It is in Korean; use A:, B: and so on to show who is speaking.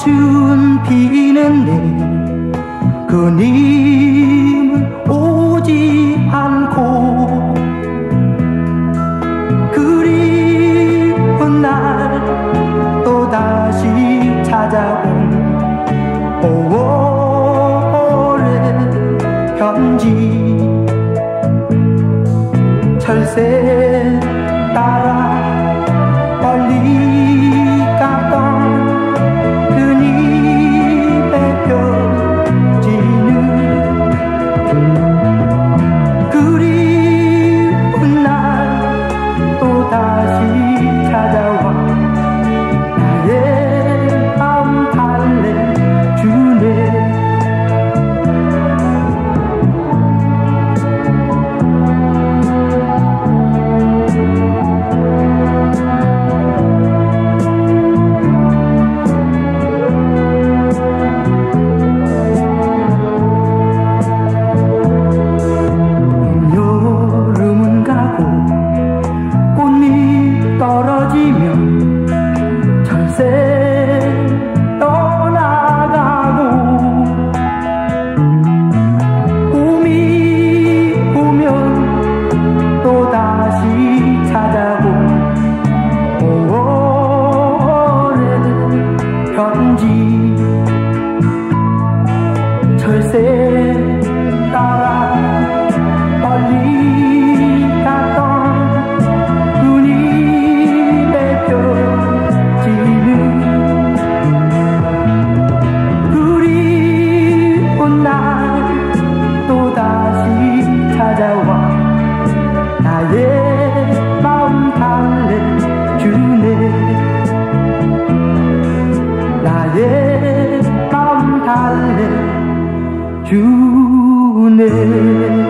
A: 꽃은 피는데 그님은 오지 않고 그리운 날 또다시 찾아온 5월의 편지 철새 따라 멀리 갔던 그님의 편지는 그리운 날 또다시 찾아와 나의 마음 달래주네. 떨어지면 철새 떠나가고 봄이 오면 또다시 찾아고 5월의 편지 철새 따라 멀리 갔던 찾아와 나의 마음 달래주네. 나의 마음 달래주네.